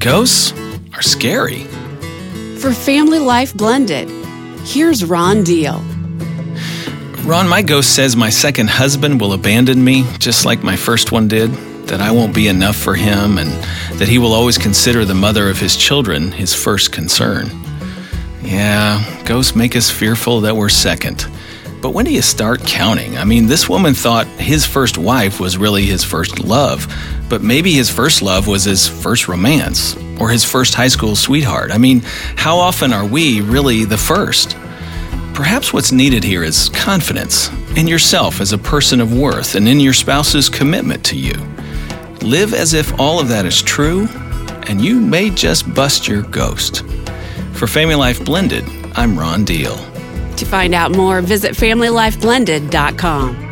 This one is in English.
Ghosts are scary. For Family Life Blended, here's Ron Deal. Ron, my ghost says my second husband will abandon me just like my first one did, that I won't be enough for him, and that he will always consider the mother of his children his first concern. Yeah, ghosts make us fearful that we're second. But when do you start counting? I mean, this woman thought his first wife was really his first love, but maybe his first love was his first romance or his first high school sweetheart. I mean, how often are we really the first? Perhaps what's needed here is confidence in yourself as a person of worth and in your spouse's commitment to you. Live as if all of that is true, and you may just bust your ghost. For Family Life Blended, I'm Ron Deal. To find out more, visit FamilyLifeBlended.com.